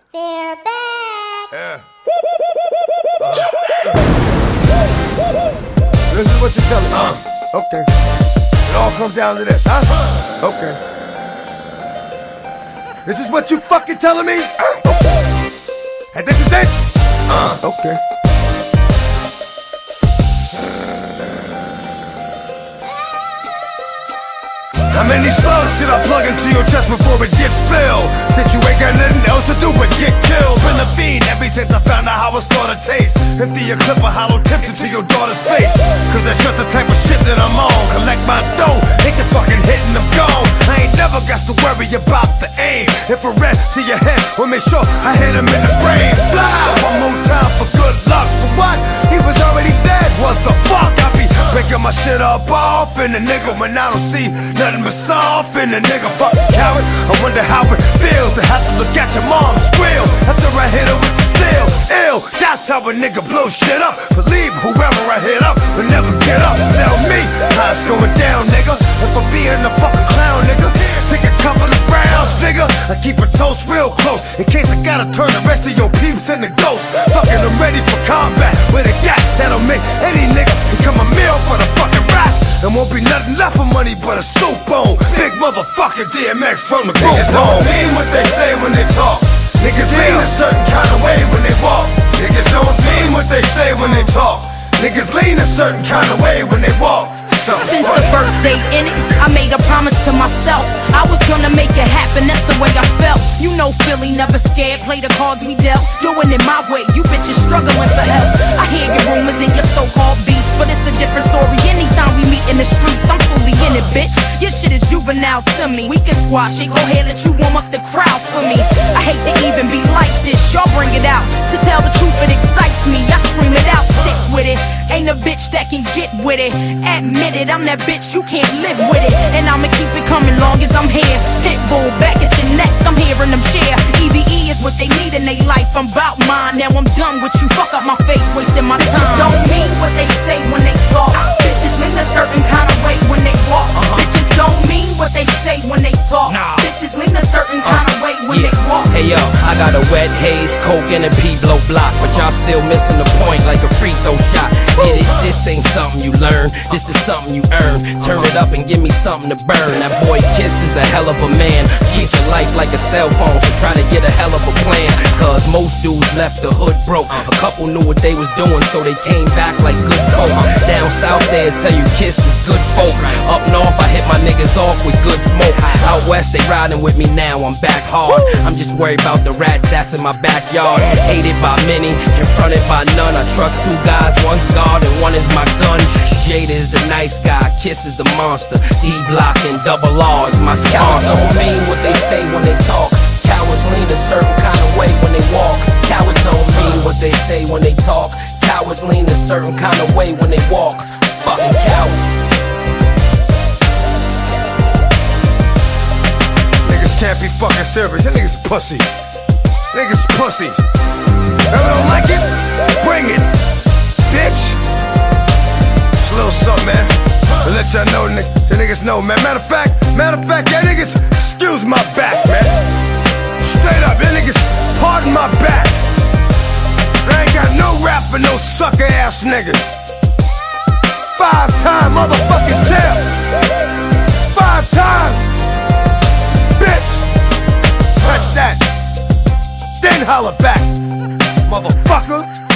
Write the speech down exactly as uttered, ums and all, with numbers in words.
They're back. Yeah. Uh-huh. This is what you're telling me. Uh. Okay. It all comes down to this, huh? Okay. This is what you fucking telling me? Okay. And this is it? Uh. Okay. How many slugs did I plug into your chest before it gets filled? Since you ain't got nothing else to do but get killed. Been a fiend ever since I found out how a slaughter tastes. Empty a clip of hollow tips into your daughter's face. Cause that's just the type of shit that I'm on. Collect my dough, hit the fucking hit and I'm gone. I ain't never got to worry about the aim. Infrared to your head, we'll make sure I hit him in the brain. Blah! One more time for good luck. For what? He was already dead. What the fuck? I be breaking my shit up off in the nigga when I don't see nothing but soft in the nigga. Fuck coward. I wonder how it feels to have to look at your mom squeal after I hit her with the steel. Ill, that's how a nigga blow shit up. Believe whoever I hit up will never get up. Tell me how it's going down, nigga. If I'm being a fucking clown, nigga, take a couple of rounds, nigga. I keep a toast real close in case I gotta turn the rest of your peeps into ghosts. Fucking I'm ready for combat with a gat that'll make any nigga become a meal for the fucking rats. There won't be nothing left for money but a soup bone. Big motherfucking D M X from the group. Niggas don't mean what they say when they talk. Niggas lean a certain kind of way when they walk. Niggas don't mean what they say when they talk. Niggas lean a certain kind of way when they walk. Since the first day in it, I made a promise to myself I was gonna make it happen, that's the way I felt. You know Philly, never scared, play the cards we dealt. Doing it my way, you bitches struggling for help. I hear your rumors and your so-called beefs, but it's a different story anytime we meet in the streets. I'm fully in it, bitch, your shit is juvenile to me. We can squash it, go ahead, let you warm up the crowd for me. I hate to even be like this, y'all bring it out. To tell the truth, it excites me, I scream it out, sick with it. Ain't a bitch that can get with it. Admit it, I'm that bitch, you can't live with it. And I'ma keep it coming long as I'm here. Pitbull back at your neck, I'm hearing them cheer. E V E is what they need in their life, I'm bout mine. Now I'm done with you, fuck up my face, wasting my time. Bitches don't mean what they say when they talk. Bitches lean a certain kind of way when they walk. uh-huh. Bitches don't mean what they say when they talk. nah. Bitches lean a certain kind of way when yeah. they walk. Hey yo, I got a wet haze, coke and a P-blow block, but y'all still missing the point like a free throw shot. Get it? This ain't something you learn, this is something you earn. Turn it up and give me something to burn. That boy Kiss is a hell of a man. Treat your life like a cell phone, so try to get a hell of a plan. Cause most dudes left the hood broke. A couple knew what they was doing, so they came back like good coke. Down south they'll tell you Kiss is good folk. Up north I hit my niggas off with good smoke. Out west they riding with me now, I'm back hard. I'm just worried about the rats that's in my backyard. Hated by many, confronted by none. I trust two guys, one's God and one is my gun. Jada is the nice guy, Kiss is the monster. D-Block and Double R is my sponsor. Cowards don't mean what they say when they talk. Cowards lean a certain kind of way when they walk. Cowards don't mean what they say when they talk. Cowards lean a certain kind of way when they walk. Fucking cowards. Niggas can't be fucking serious. That niggas pussy. Niggas pussy. Ever don't like it? Bring it, bitch. It's a little something, man. To let y'all know, the niggas know, man. Matter of fact, matter of fact, y'all niggas, excuse my back, man. Straight up, y'all niggas, pardon my back. I ain't got no rap for no sucker ass niggas. Five time motherfucking champ. Five times. Bitch. Touch that. Then holler back, motherfucker.